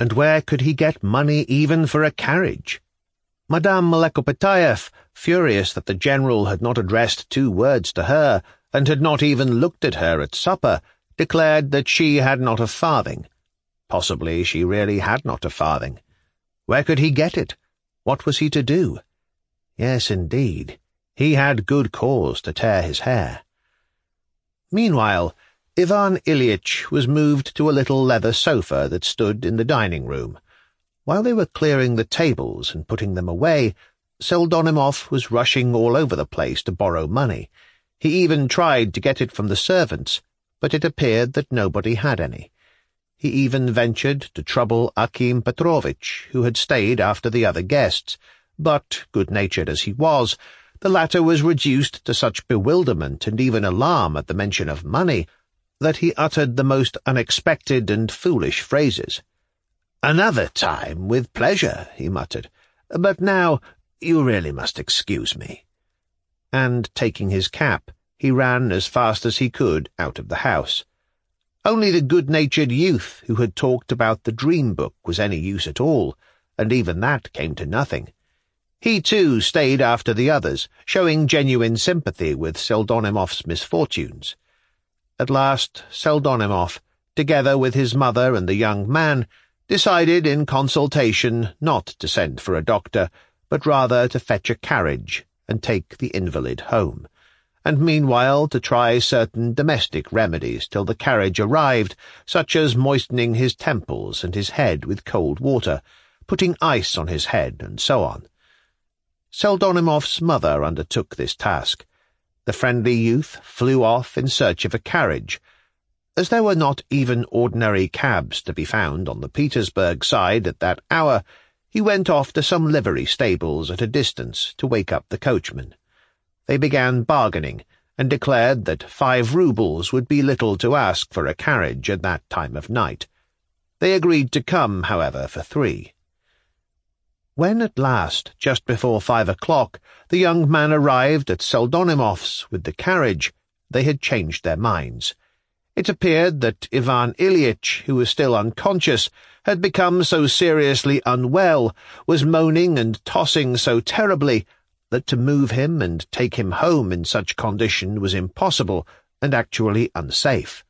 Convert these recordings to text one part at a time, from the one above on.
and where could he get money even for a carriage? Madame Mlekopitaeff, furious that the general had not addressed 2 words to her, and had not even looked at her at supper, declared that she had not a farthing. Possibly she really had not a farthing. Where could he get it? What was he to do? Yes, indeed, he had good cause to tear his hair. Meanwhile, Ivan Ilyitch was moved to a little leather sofa that stood in the dining-room. While they were clearing the tables and putting them away, Pseldonimov was rushing all over the place to borrow money. He even tried to get it from the servants, but it appeared that nobody had any. He even ventured to trouble Akim Petrovitch, who had stayed after the other guests, but, good-natured as he was, the latter was reduced to such bewilderment and even alarm at the mention of money that he uttered the most unexpected and foolish phrases. "Another time, with pleasure," he muttered, "but now you really must excuse me." And, taking his cap, he ran as fast as he could out of the house. Only the good-natured youth who had talked about the dream book was any use at all, and even that came to nothing. He, too, stayed after the others, showing genuine sympathy with Pseldonimov's misfortunes. At last, Pseldonimov, together with his mother and the young man, decided in consultation not to send for a doctor, but rather to fetch a carriage and take the invalid home, and meanwhile to try certain domestic remedies till the carriage arrived, such as moistening his temples and his head with cold water, putting ice on his head, and so on. Pseldonimov's mother undertook this task. The friendly youth flew off in search of a carriage. As there were not even ordinary cabs to be found on the Petersburg side at that hour, he went off to some livery stables at a distance to wake up the coachman. They began bargaining, and declared that 5 roubles would be little to ask for a carriage at that time of night. They agreed to come, however, for 3. When at last, just before 5 o'clock, the young man arrived at Pseldonimov's with the carriage, they had changed their minds. It appeared that Ivan Ilyitch, who was still unconscious, had become so seriously unwell, was moaning and tossing so terribly, that to move him and take him home in such condition was impossible and actually unsafe.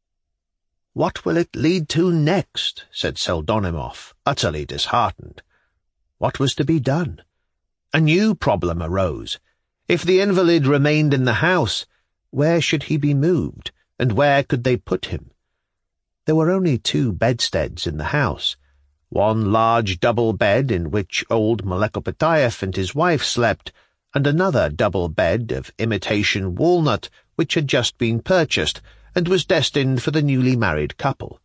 "What will it lead to next?" said Pseldonimov, utterly disheartened. What was to be done? A new problem arose. If the invalid remained in the house, where should he be moved, and where could they put him? There were only 2 bedsteads in the house, one large double bed in which old Mlekopitaeff and his wife slept, and another double bed of imitation walnut which had just been purchased and was destined for the newly married couple.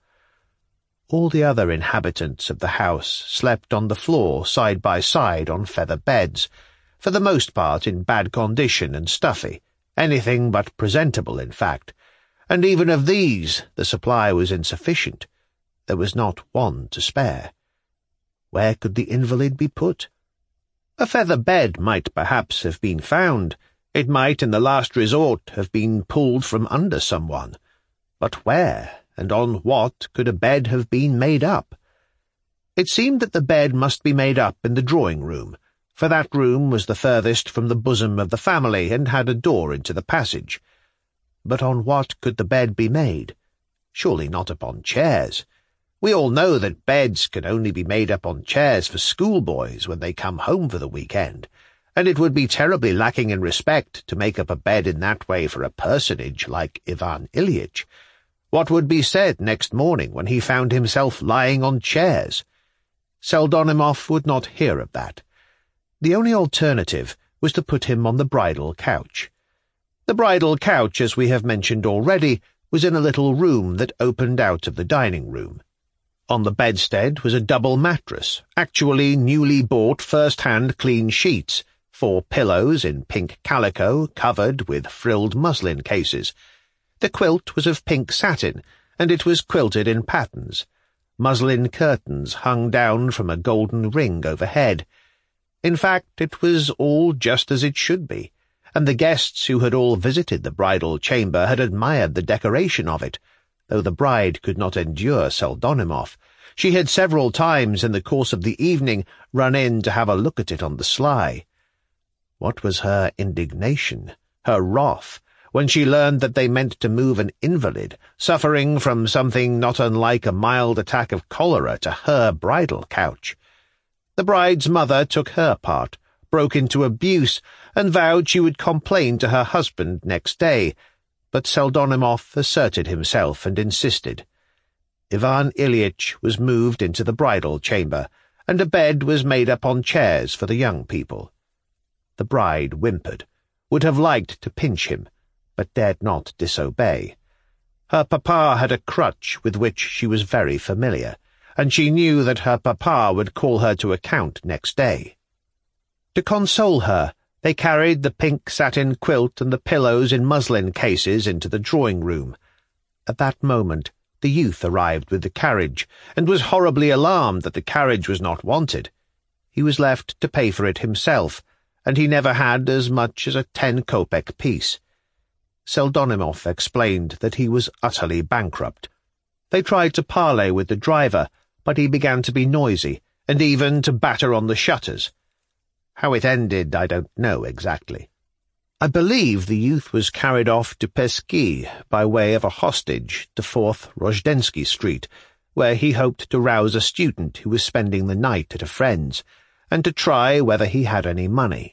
All the other inhabitants of the house slept on the floor side by side on feather beds, for the most part in bad condition and stuffy, anything but presentable, in fact, and even of these the supply was insufficient. There was not one to spare. Where could the invalid be put? A feather bed might perhaps have been found. It might, in the last resort, have been pulled from under someone. But where, and on what, could a bed have been made up? It seemed that the bed must be made up in the drawing-room, for that room was the furthest from the bosom of the family and had a door into the passage. But on what could the bed be made? Surely not upon chairs. We all know that beds can only be made up on chairs for schoolboys when they come home for the weekend, and it would be terribly lacking in respect to make up a bed in that way for a personage like Ivan Ilyitch. What would be said next morning when he found himself lying on chairs? Pseldonimov would not hear of that. The only alternative was to put him on the bridal couch. The bridal couch, as we have mentioned already, was in a little room that opened out of the dining-room. On the bedstead was a double mattress, actually newly bought first-hand clean sheets, 4 pillows in pink calico covered with frilled muslin cases. The quilt was of pink satin, and it was quilted in patterns. Muslin curtains hung down from a golden ring overhead. In fact, it was all just as it should be, and the guests who had all visited the bridal chamber had admired the decoration of it. though the bride could not endure Pseldonimov. She had several times in the course of the evening run in to have a look at it on the sly. What was her indignation, her wrath, when she learned that they meant to move an invalid, suffering from something not unlike a mild attack of cholera, to her bridal couch. The bride's mother took her part, broke into abuse, and vowed she would complain to her husband next day, but Pseldonimov asserted himself and insisted. Ivan Ilyitch was moved into the bridal chamber, and a bed was made up on chairs for the young people. The bride whimpered, would have liked to pinch him, but dared not disobey. Her papa had a crutch with which she was very familiar, and she knew that her papa would call her to account next day. To console her, they carried the pink satin quilt and the pillows in muslin cases into the drawing-room. At that moment, the youth arrived with the carriage, and was horribly alarmed that the carriage was not wanted. He was left to pay for it himself, and he never had as much as a 10-kopeck piece. Pseldonimov explained that he was utterly bankrupt. They tried to parley with the driver, but he began to be noisy, and even to batter on the shutters. How it ended I don't know exactly. I believe the youth was carried off to Pesky by way of a hostage to 4th Rozdensky Street, where he hoped to rouse a student who was spending the night at a friend's, and to try whether he had any money.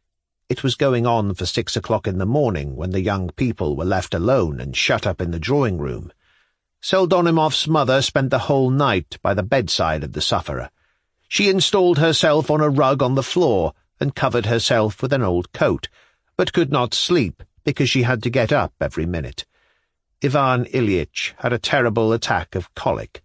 It was going on for 6 o'clock in the morning when the young people were left alone and shut up in the drawing-room. Pseldonimov's mother spent the whole night by the bedside of the sufferer. She installed herself on a rug on the floor and covered herself with an old coat, but could not sleep because she had to get up every minute. Ivan Ilyitch had a terrible attack of colic.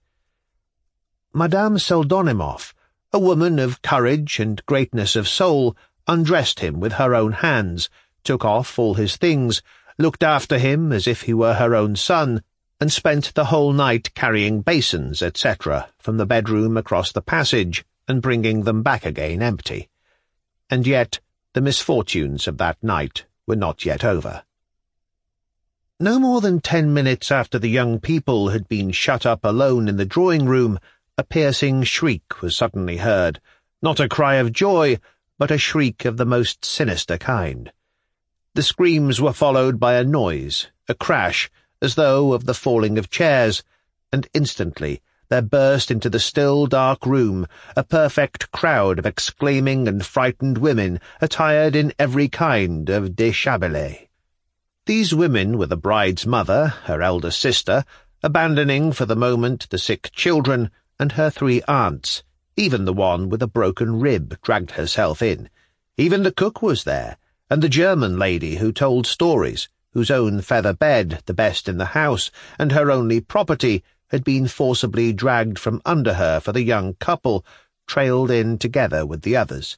Madame Pseldonimov, a woman of courage and greatness of soul, undressed him with her own hands, took off all his things, looked after him as if he were her own son, and spent the whole night carrying basins, etc., from the bedroom across the passage, and bringing them back again empty. And yet the misfortunes of that night were not yet over. No more than 10 minutes after the young people had been shut up alone in the drawing-room, a piercing shriek was suddenly heard, not a cry of joy, but a shriek of the most sinister kind. The screams were followed by a noise, a crash, as though of the falling of chairs, and instantly there burst into the still dark room a perfect crowd of exclaiming and frightened women attired in every kind of déshabillé. These women were the bride's mother, her elder sister, abandoning for the moment the sick children, and her 3 aunts. Even the one with a broken rib dragged herself in. Even the cook was there, and the German lady who told stories, whose own feather bed, the best in the house, and her only property, had been forcibly dragged from under her for the young couple, trailed in together with the others.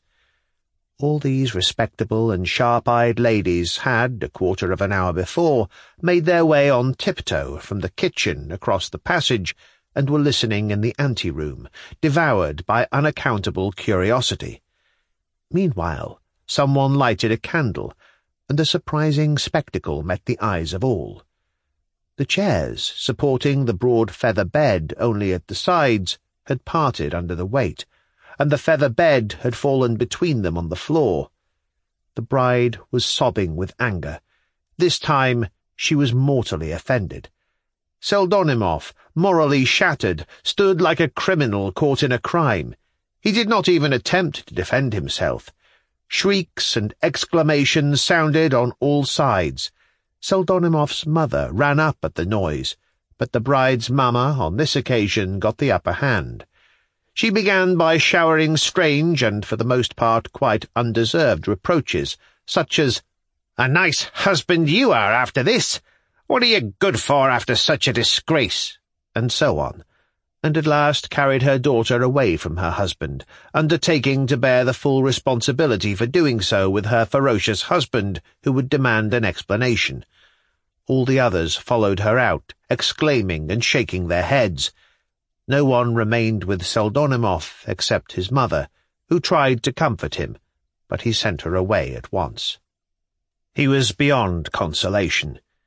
All these respectable and sharp-eyed ladies had, a quarter of an hour before, made their way on tiptoe from the kitchen across the passage, and were listening in the ante-room, devoured by unaccountable curiosity. Meanwhile, someone lighted a candle, and a surprising spectacle met the eyes of all. The chairs, supporting the broad feather bed only at the sides, had parted under the weight, and the feather bed had fallen between them on the floor. The bride was sobbing with anger. This time she was mortally offended. Pseldonimov, morally shattered, stood like a criminal caught in a crime. He did not even attempt to defend himself. Shrieks and exclamations sounded on all sides. Pseldonimov's mother ran up at the noise, but the bride's mamma on this occasion got the upper hand. She began by showering strange and, for the most part, quite undeserved reproaches, such as, "A nice husband you are after this! What are you good for after such a disgrace?" and so on, and at last carried her daughter away from her husband, undertaking to bear the full responsibility for doing so with her ferocious husband, who would demand an explanation. All the others followed her out, exclaiming and shaking their heads. No one remained with Pseldonimov except his mother, who tried to comfort him, but he sent her away at once. He was beyond consolation.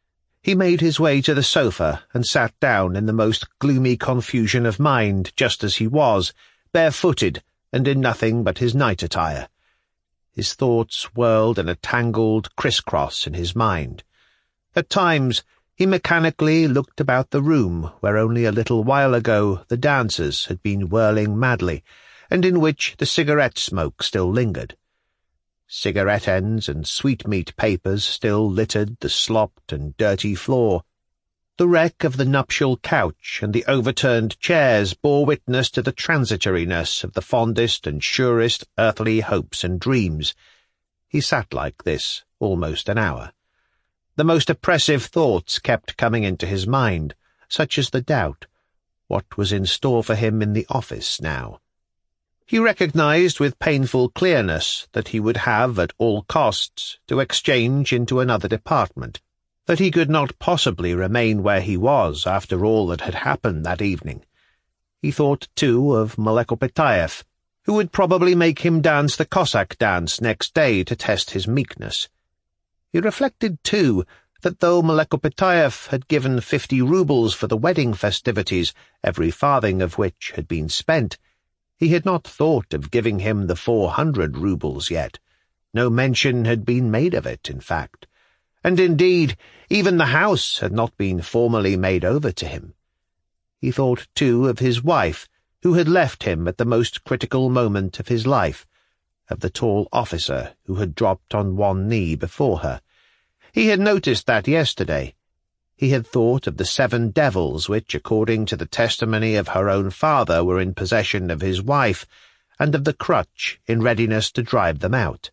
He made his way to the sofa and sat down in the most gloomy confusion of mind, just as he was, barefooted and in nothing but his night attire. His thoughts whirled in a tangled criss-cross in his mind. At times he mechanically looked about the room where only a little while ago the dancers had been whirling madly, and in which the cigarette smoke still lingered. Cigarette ends and sweetmeat papers still littered the slopped and dirty floor. The wreck of the nuptial couch and the overturned chairs bore witness to the transitoriness of the fondest and surest earthly hopes and dreams. He sat like this almost an hour. The most oppressive thoughts kept coming into his mind, such as the doubt. What was in store for him in the office now? He recognized with painful clearness that he would have, at all costs, to exchange into another department, that he could not possibly remain where he was after all that had happened that evening. He thought, too, of Mlekopetaev, who would probably make him dance the Cossack dance next day to test his meekness. He reflected, too, that though Mlekopetaev had given 50 roubles for the wedding festivities, every farthing of which had been spent, he had not thought of giving him the 400 roubles yet. No mention had been made of it, in fact. And indeed, even the house had not been formally made over to him. He thought, too, of his wife, who had left him at the most critical moment of his life, of the tall officer who had dropped on one knee before her. He had noticed that yesterday. He had thought of the 7 devils which, according to the testimony of her own father, were in possession of his wife, and of the crutch in readiness to drive them out.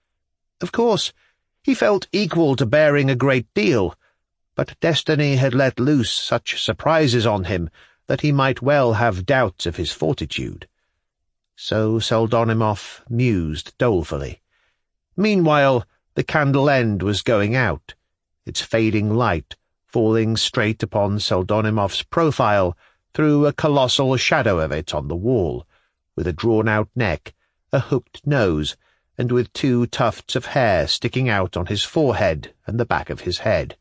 Of course, he felt equal to bearing a great deal, but destiny had let loose such surprises on him that he might well have doubts of his fortitude. So Pseldonimov mused dolefully. Meanwhile, the candle end was going out, its fading light falling straight upon Pseldonimov's profile through a colossal shadow of it on the wall, with a drawn-out neck, a hooked nose, and with 2 tufts of hair sticking out on his forehead and the back of his head.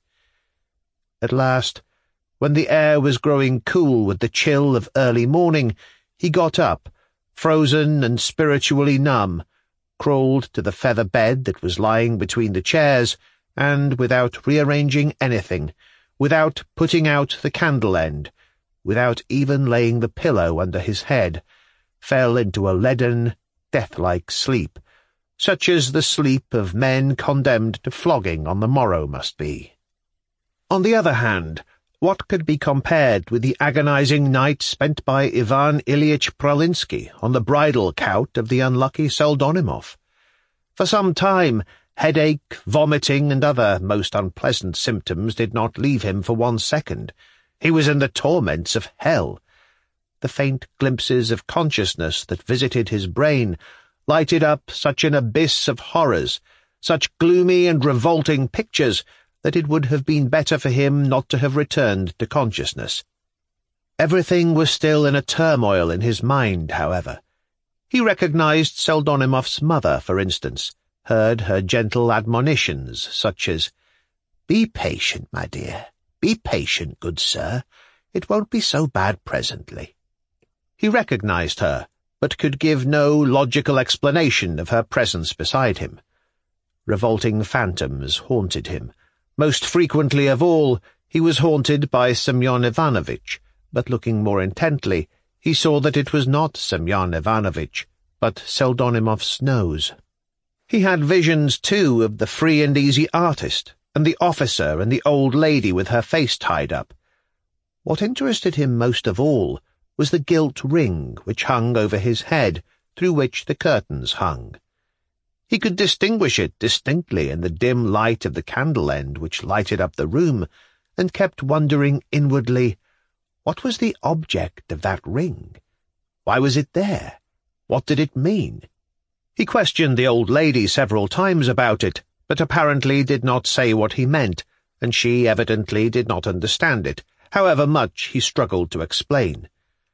At last, when the air was growing cool with the chill of early morning, he got up, frozen and spiritually numb, crawled to the feather bed that was lying between the chairs, and, without rearranging anything, without putting out the candle end, without even laying the pillow under his head, fell into a leaden, death-like sleep, such as the sleep of men condemned to flogging on the morrow must be. On the other hand, what could be compared with the agonizing night spent by Ivan Ilyich Pralinsky on the bridal couch of the unlucky Pseldonimov? For some time, headache, vomiting, and other most unpleasant symptoms did not leave him for 1 second. He was in the torments of hell. The faint glimpses of consciousness that visited his brain lighted up such an abyss of horrors, such gloomy and revolting pictures, that it would have been better for him not to have returned to consciousness. Everything was still in a turmoil in his mind, however. He recognized Pseldonimov's mother, for instance, heard her gentle admonitions, such as, "Be patient, my dear. Be patient, good sir. It won't be so bad presently." He recognized her, but could give no logical explanation of her presence beside him. Revolting phantoms haunted him. Most frequently of all, he was haunted by Semyon Ivanovitch, but looking more intently, he saw that it was not Semyon Ivanovitch, but Pseldonimov's nose. He had visions, too, of the free and easy artist, and the officer and the old lady with her face tied up. What interested him most of all was the gilt ring which hung over his head, through which the curtains hung. He could distinguish it distinctly in the dim light of the candle end which lighted up the room, and kept wondering inwardly, what was the object of that ring? Why was it there? What did it mean? He questioned the old lady several times about it, but apparently did not say what he meant, and she evidently did not understand it, however much he struggled to explain.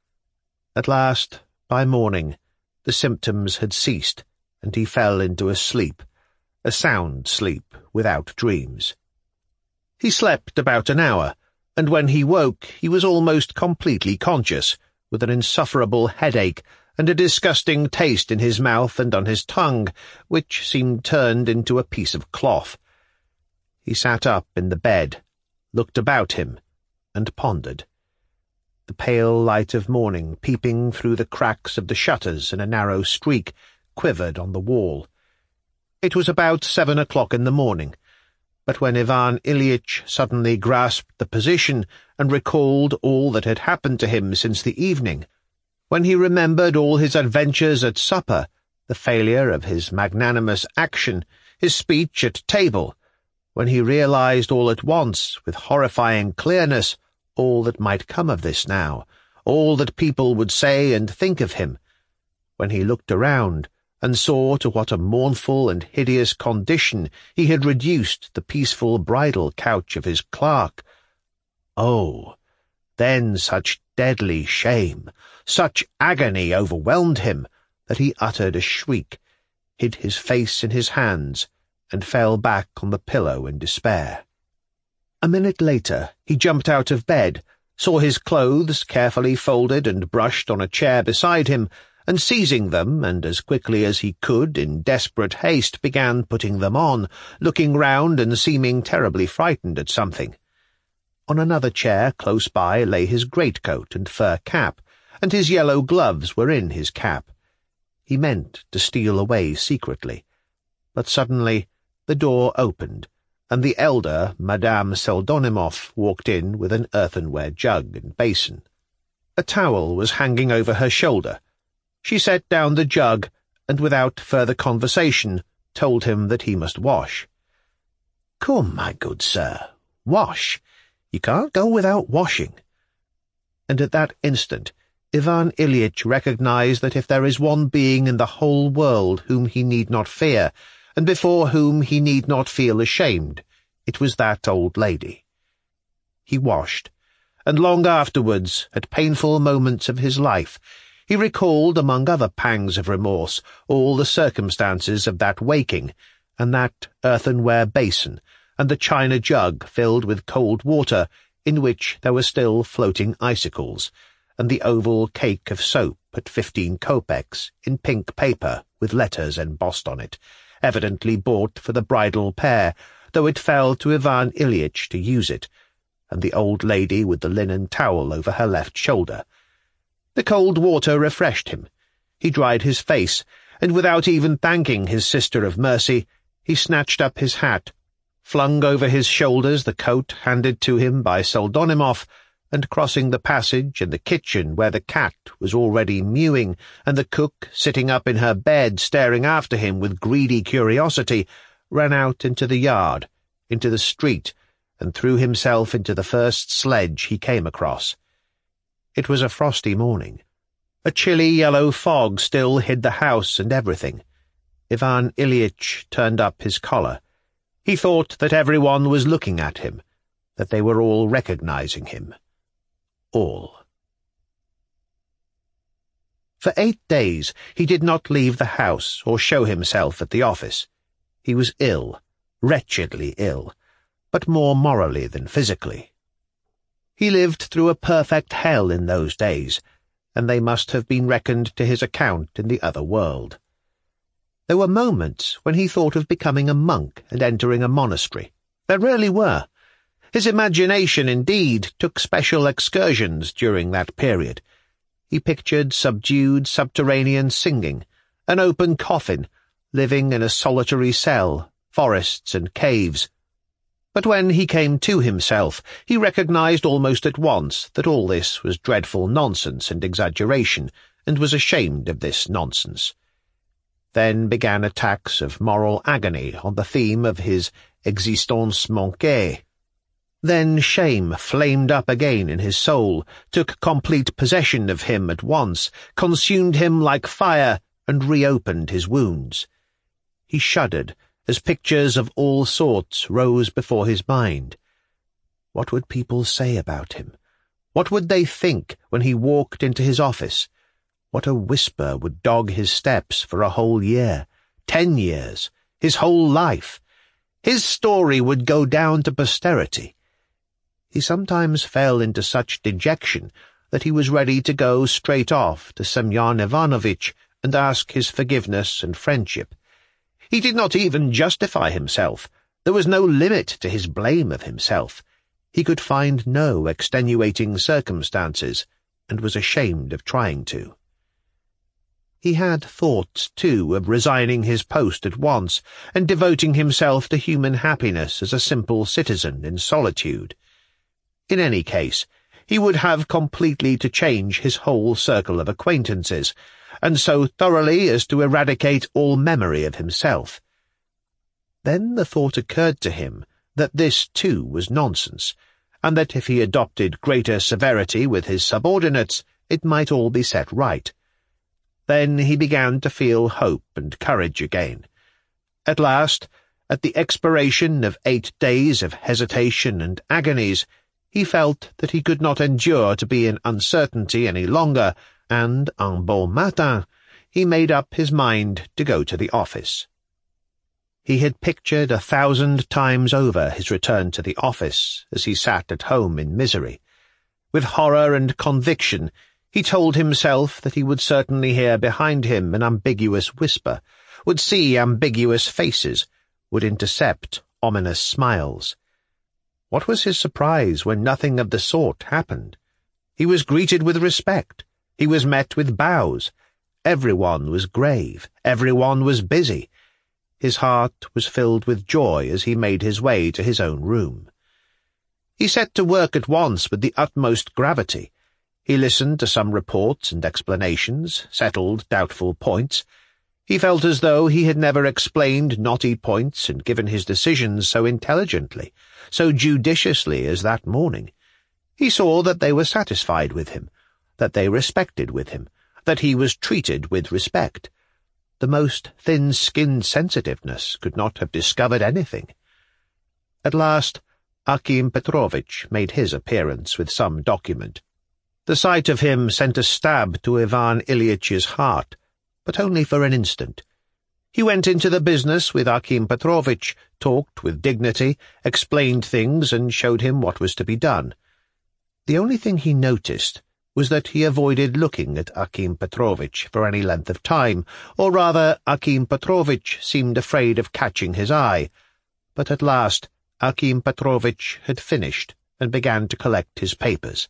At last, by morning, the symptoms had ceased, and he fell into a sleep, a sound sleep without dreams. He slept about an hour, and when he woke he was almost completely conscious, with an insufferable headache and a disgusting taste in his mouth and on his tongue, which seemed turned into a piece of cloth. He sat up in the bed, looked about him, and pondered. The pale light of morning, peeping through the cracks of the shutters in a narrow streak, quivered on the wall. It was about 7 o'clock in the morning, but when Ivan Ilyitch suddenly grasped the position and recalled all that had happened to him since the evening, when he remembered all his adventures at supper, the failure of his magnanimous action, his speech at table, when he realized all at once, with horrifying clearness, all that might come of this now, all that people would say and think of him, when he looked around and saw to what a mournful and hideous condition he had reduced the peaceful bridal couch of his clerk. Oh, then such deadly shame, such agony overwhelmed him that he uttered a shriek, hid his face in his hands, and fell back on the pillow in despair. A minute later he jumped out of bed, saw his clothes carefully folded and brushed on a chair beside him, and seizing them, and as quickly as he could in desperate haste began putting them on, looking round and seeming terribly frightened at something. On another chair close by lay his greatcoat and fur cap, and his yellow gloves were in his cap. He meant to steal away secretly, but suddenly the door opened, and the elder Madame Pseldonimov walked in with an earthenware jug and basin. A towel was hanging over her shoulder. She set down the jug, and without further conversation told him that he must wash. "Come, my good sir, wash. You can't go without washing." And at that instant Ivan Ilyitch recognized that if there is one being in the whole world whom he need not fear, and before whom he need not feel ashamed, it was that old lady. He washed, and long afterwards, at painful moments of his life, he recalled, among other pangs of remorse, all the circumstances of that waking, and that earthenware basin, and the china jug filled with cold water, in which there were still floating icicles, and the oval cake of soap at 15 kopecks, in pink paper, with letters embossed on it, evidently bought for the bridal pair, though it fell to Ivan Ilyitch to use it, and the old lady with the linen towel over her left shoulder. The cold water refreshed him. He dried his face, and without even thanking his sister of mercy, he snatched up his hat, flung over his shoulders the coat handed to him by Pseldonimov, and crossing the passage and the kitchen where the cat was already mewing, and the cook sitting up in her bed staring after him with greedy curiosity, ran out into the yard, into the street, and threw himself into the first sledge he came across. It was a frosty morning. A chilly yellow fog still hid the house and everything. Ivan Ilyitch turned up his collar. He thought that everyone was looking at him, that they were all recognizing him. All. For 8 days he did not leave the house or show himself at the office. He was ill, wretchedly ill, but more morally than physically. He lived through a perfect hell in those days, and they must have been reckoned to his account in the other world. There were moments when he thought of becoming a monk and entering a monastery. There really were. His imagination, indeed, took special excursions during that period. He pictured subdued subterranean singing, an open coffin, living in a solitary cell, forests and caves. But when he came to himself, he recognized almost at once that all this was dreadful nonsense and exaggeration, and was ashamed of this nonsense. Then began attacks of moral agony on the theme of his existence manquée. Then shame flamed up again in his soul, took complete possession of him at once, consumed him like fire, and reopened his wounds. He shuddered as pictures of all sorts rose before his mind. What would people say about him? What would they think when he walked into his office? What a whisper would dog his steps for a whole year, 10 years, his whole life? His story would go down to posterity. He sometimes fell into such dejection that he was ready to go straight off to Semyon Ivanovitch and ask his forgiveness and friendship. He did not even justify himself. There was no limit to his blame of himself. He could find no extenuating circumstances, and was ashamed of trying to. He had thoughts, too, of resigning his post at once and devoting himself to human happiness as a simple citizen in solitude. In any case, he would have completely to change his whole circle of acquaintances, and so thoroughly as to eradicate all memory of himself. Then the thought occurred to him that this, too, was nonsense, and that if he adopted greater severity with his subordinates, it might all be set right. Then he began to feel hope and courage again. At last, at the expiration of 8 days of hesitation and agonies, he felt that he could not endure to be in uncertainty any longer, and, un bon matin, he made up his mind to go to the office. He had pictured 1,000 times over his return to the office as he sat at home in misery. With horror and conviction, he told himself that he would certainly hear behind him an ambiguous whisper, would see ambiguous faces, would intercept ominous smiles. What was his surprise when nothing of the sort happened? He was greeted with respect. He was met with bows. Everyone was grave. Everyone was busy. His heart was filled with joy as he made his way to his own room. He set to work at once with the utmost gravity. He listened to some reports and explanations, settled doubtful points. He felt as though he had never explained knotty points and given his decisions so intelligently, so judiciously as that morning. He saw that they were satisfied with him, that they respected with him, that he was treated with respect. The most thin-skinned sensitiveness could not have discovered anything. At last, Akim Petrovitch made his appearance with some document. The sight of him sent a stab to Ivan Ilyitch's heart, but only for an instant. He went into the business with Akim Petrovitch, talked with dignity, explained things, and showed him what was to be done. The only thing he noticed was that he avoided looking at Akim Petrovitch for any length of time, or rather Akim Petrovitch seemed afraid of catching his eye. But at last Akim Petrovitch had finished and began to collect his papers.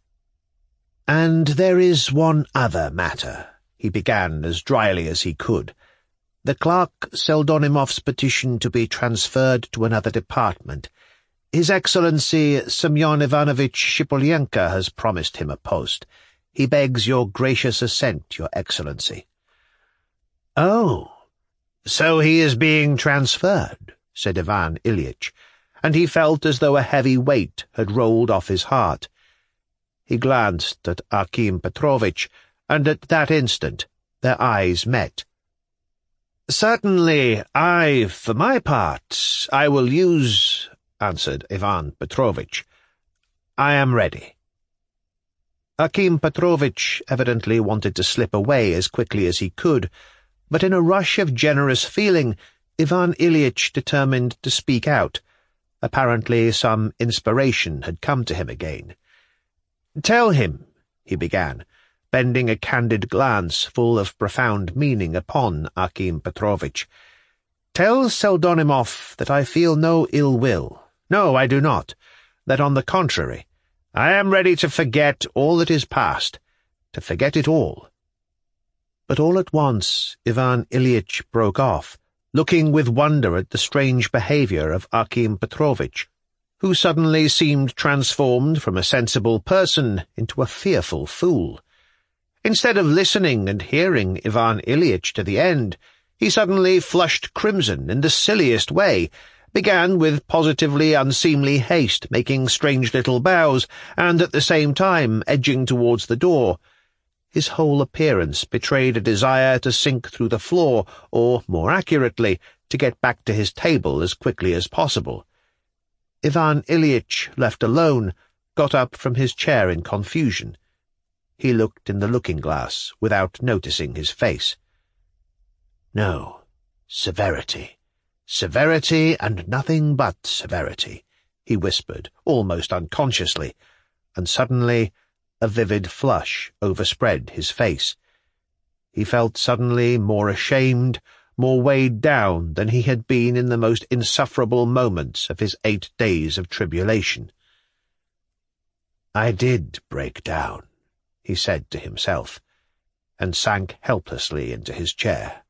"And there is one other matter," he began as dryly as he could. "The clerk Seldonimov's petition to be transferred to another department. His Excellency Semyon Ivanovitch Shipolienko has promised him a post. He begs your gracious assent, Your Excellency." "Oh, so he is being transferred," said Ivan Ilyitch, and he felt as though a heavy weight had rolled off his heart. He glanced at Akim Petrovitch, and at that instant their eyes met. "Certainly, for my part, I will use," answered Ivan Petrovitch. "I am ready." Akim Petrovitch evidently wanted to slip away as quickly as he could, but in a rush of generous feeling, Ivan Ilyitch determined to speak out. Apparently some inspiration had come to him again. "Tell him," he began, bending a candid glance full of profound meaning upon Akim Petrovitch. "Tell Seldonimov that I feel no ill will. No, I do not. That, on the contrary, I am ready to forget all that is past, to forget it all." But all at once Ivan Ilyitch broke off, looking with wonder at the strange behaviour of Akim Petrovitch, who suddenly seemed transformed from a sensible person into a fearful fool. Instead of listening and hearing Ivan Ilyitch to the end, he suddenly flushed crimson in the silliest way, began with positively unseemly haste, making strange little bows, and at the same time edging towards the door. His whole appearance betrayed a desire to sink through the floor, or, more accurately, to get back to his table as quickly as possible. Ivan Ilyitch, left alone, got up from his chair in confusion. He looked in the looking-glass without noticing his face. "No, severity," Severity and nothing but severity, he whispered, almost unconsciously, and suddenly a vivid flush overspread his face. He felt suddenly more ashamed, more weighed down than he had been in the most insufferable moments of his 8 days of tribulation. "I did break down," he said to himself, and sank helplessly into his chair.